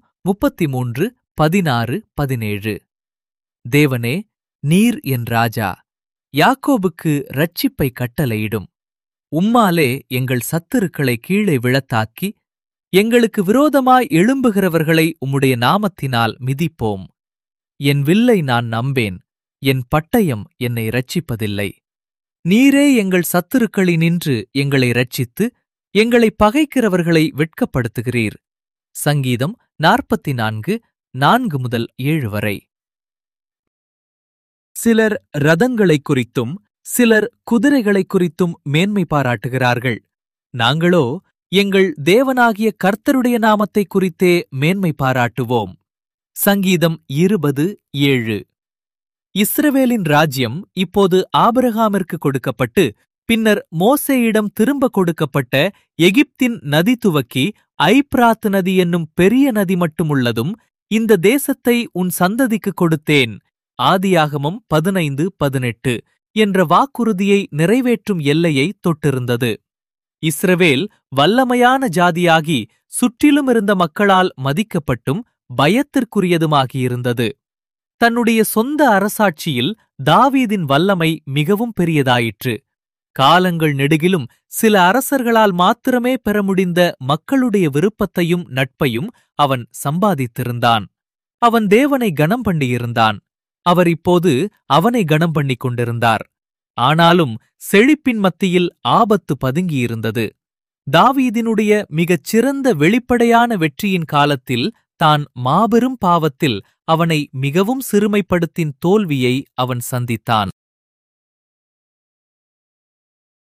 33:16-17. தேவனே, நீர் என் ராஜா, யாக்கோபுக்கு இரட்சிப்பை கட்டளையிடும். உம்மாலே எங்கள் சத்துருக்களை கீழே விழத்தாக்கி எங்களுக்கு விரோதமாய் எழும்புகிறவர்களை உம்முடைய நாமத்தினால் மிதிப்போம். என் வில்லை நான் நம்பேன், என் பட்டயம் என்னை இரட்சிப்பதில்லை. நீரே எங்கள் சத்துருக்களினின்று எங்களை இரட்சித்து எங்களை பகைக்கிறவர்களை வெட்கப்படுத்துகிறீர். சங்கீதம் 44:4 முதல் 7 வரை. சிலர் ரதங்களைக் குறித்தும் சிலர் குதிரைகளைக் குறித்தும் மேன்மை பாராட்டுகிறார்கள். நாங்களோ எங்கள் தேவனாகிய கர்த்தருடைய நாமத்தைக் குறித்தே மேன்மை பாராட்டுவோம். சங்கீதம் 20:7. இஸ்ரவேலின் ராஜ்யம் இப்போது ஆபிரகாமிற்கு கொடுக்கப்பட்டு பின்னர் மோசேயிடம் திரும்ப கொடுக்கப்பட்ட எகிப்தின் நதி துவக்கி ஐப்ராத்து நதி என்னும் பெரிய நதி மட்டுமுள்ளதும் இந்த தேசத்தை உன் சந்ததிக்கு கொடுத்தேன். ஆதியாகமம் 15:18 என்ற வாக்குறுதியை நிறைவேற்றும் எல்லையை தொட்டிருந்தது. இஸ்ரவேல் வல்லமையான ஜாதியாகி சுற்றிலும் இருந்த மக்களால் மதிக்கப்பட்டும் பயத்திற்குரியதுமாகியிருந்தது. தன்னுடைய சொந்த அரசாட்சியில் தாவீதின் வல்லமை மிகவும் பெரியதாயிற்று. காலங்கள் நெடுகிலும் சில அரசர்களால் மாத்திரமே பெற முடிந்த மக்களுடைய விருப்பத்தையும் நட்பையும் அவன் சம்பாதித்திருந்தான். அவன் தேவனை கனம் பண்ணியிருந்தான். அவர் இப்போது அவனை கனம் பண்ணிக் கொண்டிருந்தார். ஆனாலும் செழிப்பின் மத்தியில் ஆபத்து பதுங்கியிருந்தது. தாவீதினுடைய மிகச் சிறந்த வெளிப்படையான வெற்றியின் காலத்தில் தான் மாபெரும் பாவத்தில் அவனை மிகவும் சிறுமைப்படுத்தின் தோல்வியை அவன் சந்தித்தான்.